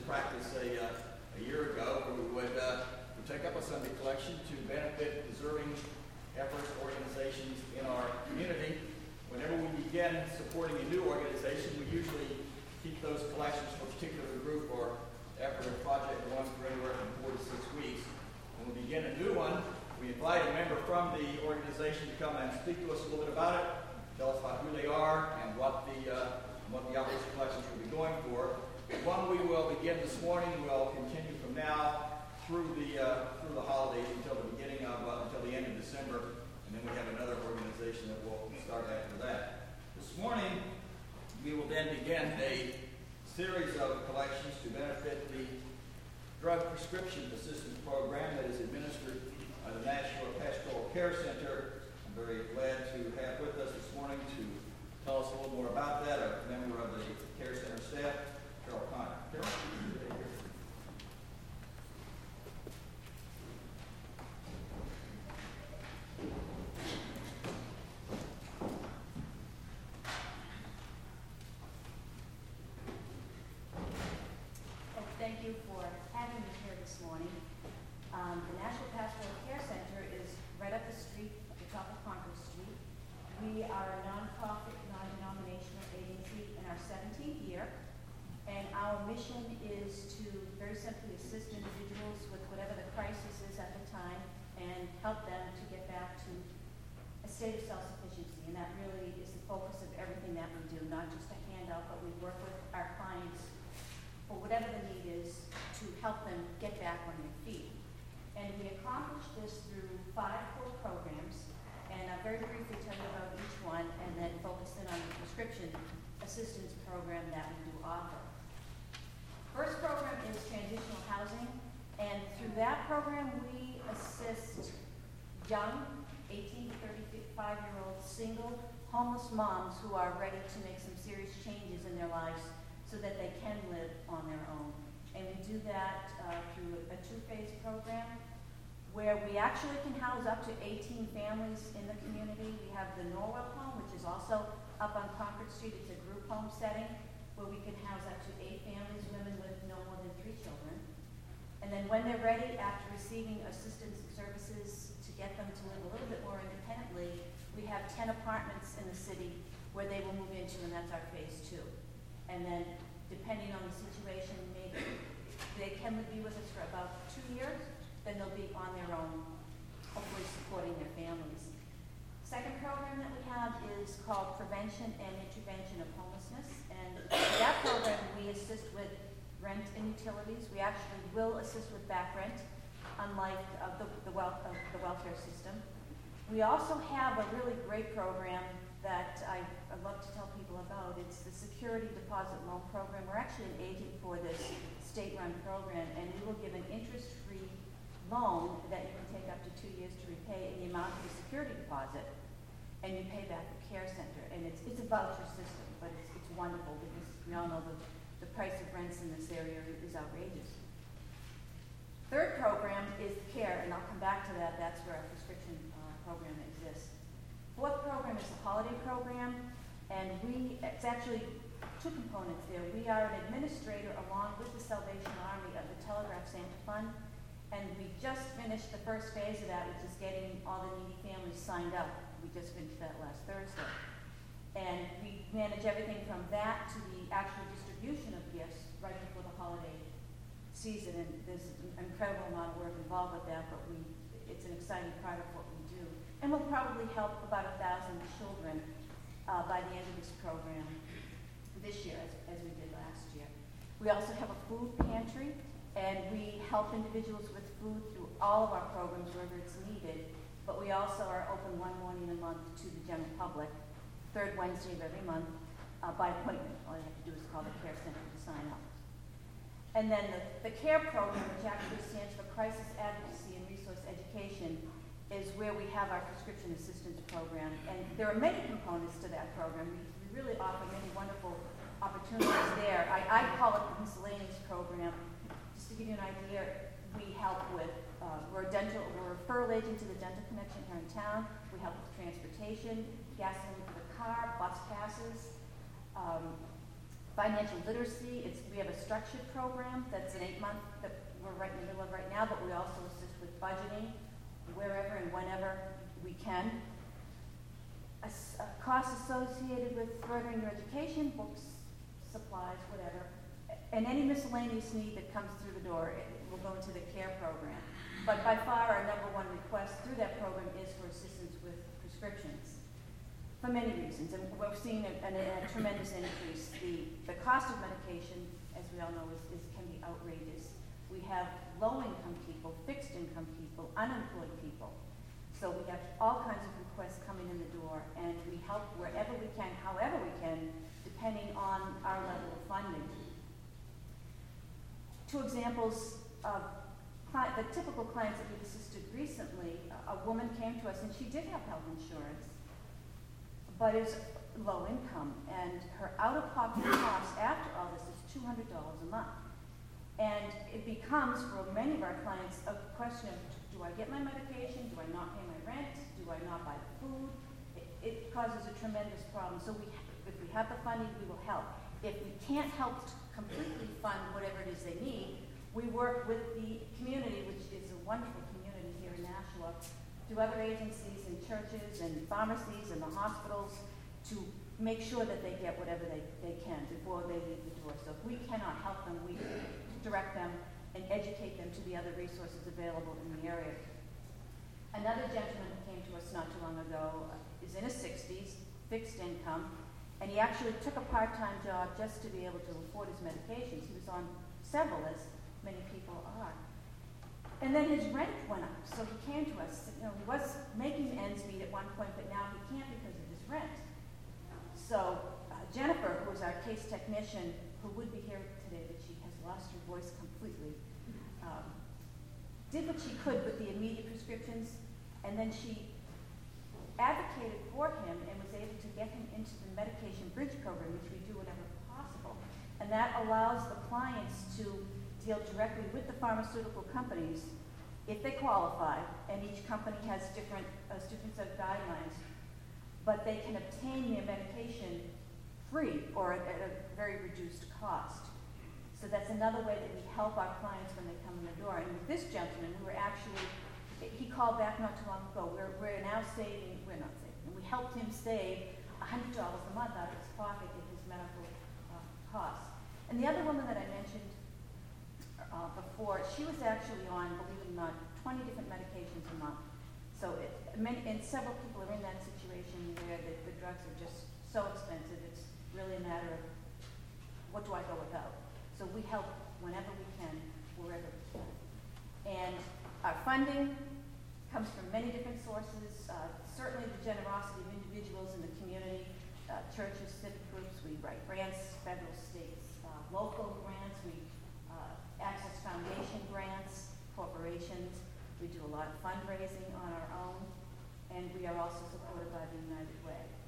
practice a year ago where we would take up a Sunday collection to benefit deserving efforts, organizations in our community. Whenever we begin supporting a new organization, we usually keep those collections for a particular group or after a project runs for anywhere from 4 to 6 weeks. When we begin a new one, we invite a member from the organization to come and speak to us a little bit about it, tell us about who they are and what the outreach collections will be going for. The one we will begin this morning will continue from now through the holidays until the end of December, and then we have another organization that will start after that. This morning, we will then begin a series of collections to benefit the Drug Prescription Assistance Program that is administered by the Nashua Pastoral Care Center. I'm very glad to have with us this morning to tell us a little more about that a member of the Care Center staff, Carol Connor. Carol? Thank you for having me here this morning. The Nashua Pastoral Care Center is right up the street at the top of Concord Street. We are a nonprofit, non-denominational agency in our 17th year, and our mission is to very simply assist individuals with whatever the crisis is at the time and help them to get back to a state of self-sufficiency. And that really is the focus of everything that we do, not just a handout, but we work with our clients for whatever the need is to help them get back on their feet. And we accomplish this through 5 core programs, and I'll very briefly tell you about each one and then focus in on the prescription assistance program that we do offer. First program is transitional housing, and through that program we assist young 18 to 35-year-old single homeless moms who are ready to make some serious changes in their lives so that they can live on their own. And we do that through a 2-phase program where we actually can house up to 18 families in the community. We have the Norwell home, which is also up on Concord Street. It's a group home setting where we can house up to 8 families, women with no more than 3 children. And then when they're ready, after receiving assistance and services to get them to live a little bit more independently, we have 10 apartments in the city where they will move into, and that's our phase 2. And then, depending on the situation, maybe they can be with us for about 2 years, then they'll be on their own, hopefully supporting their families. Second program that we have is called Prevention and Intervention of Homelessness. And for that program, we assist with rent and utilities. We actually will assist with back rent, unlike the welfare system. We also have a really great program that I love to tell people about. It's the Security Deposit Loan Program. We're actually an agent for this state-run program, and we will give an interest-free loan that you can take up to 2 years to repay in the amount of the security deposit, and you pay back the care center. And it's a voucher system, but it's wonderful because we all know the price of rents in this area is outrageous. Third program is CARE, and I'll come back to that. That's where our prescription program exists. Fourth program is the holiday program, and it's actually 2 components there. We are an administrator along with the Salvation Army of the Telegraph Santa Fund, and we just finished the first phase of that, which is getting all the needy families signed up. We just finished that last Thursday. And we manage everything from that to the actual distribution of gifts right before the holiday season, and there's an incredible amount of work involved with that, but it's an exciting part of what we do. And we'll probably help about 1,000 children by the end of this program this year, as we did last year. We also have a food pantry, and we help individuals with food through all of our programs wherever it's needed, but we also are open 1 morning a month to the general public, 3rd Wednesday of every month, by appointment. All you have to do is call the Care Center to sign up. And then the CARE program, which actually stands for Crisis Advocacy and Resource Education, is where we have our prescription assistance program. And there are many components to that program. We really offer many wonderful opportunities there. I call it the miscellaneous program. Just to give you an idea, we help with, we're a referral agent to the Dental Connection here in town. We help with transportation, gasoline for the car, bus passes, financial literacy. We have a structured program that's an 8-month that we're right in the middle of right now, but we also assist with budgeting wherever and whenever we can. Costs associated with furthering your education, books, supplies, whatever, and any miscellaneous need that comes through the door will go into the CARE program. But by far, our #1 request through that program is for assistance with prescriptions, for many reasons. And we're seeing a tremendous increase. The cost of medication, as we all know, can be outrageous. We have low-income people, fixed-income people, unemployed people. So we have all kinds of requests coming in the door, and we help wherever we can, however we can, depending on our level of funding. 2 examples of the typical clients that we've assisted recently. A woman came to us, and she did have health insurance, but is low income, and her out-of-pocket cost after all this is $200 a month. And it becomes, for many of our clients, a question of, do I get my medication? Do I not pay my rent? Do I not buy the food? It causes a tremendous problem. So if we have the funding, we will help. If we can't help completely fund whatever it is they need, we work with the community, which is a wonderful community here in Nashua, through other agencies and churches and pharmacies and the hospitals to make sure that they get whatever they can before they leave the door. So if we cannot help them, we direct them and educate them to the other resources available in the area. Another gentleman who came to us not too long ago is in his 60s, fixed income, and he actually took a part-time job just to be able to afford his medications. He was on several, as many people are. And then his rent went up, so he came to us. He was making ends meet at one point, but now he can't because of his rent. So Jennifer, who was our case technician, who would be here today, but she has lost her voice completely, did what she could with the immediate prescriptions, and then she advocated for him and was able to get him into the medication bridge program, which we do whenever possible. And that allows the clients to deal directly with the pharmaceutical companies if they qualify, and each company has different set of guidelines, but they can obtain their medication free or at a very reduced cost. So that's another way that we help our clients when they come in the door. And with this gentleman, he called back not too long ago. We're not saving, and we helped him save $100 a month out of his pocket in his medical costs. And the other woman that I mentioned before, she was actually on, believe it or not, 20 different medications a month. So and several people are in that situation where the drugs are just so expensive, it's really a matter of, what do I go without? So we help whenever we can, wherever we can. And our funding comes from many different sources, certainly the generosity of individuals in the community, churches, civic groups. We write grants, federal, states, local grants. We access foundation grants, corporations. We do a lot of fundraising on our own, and we are also supported by the United Way.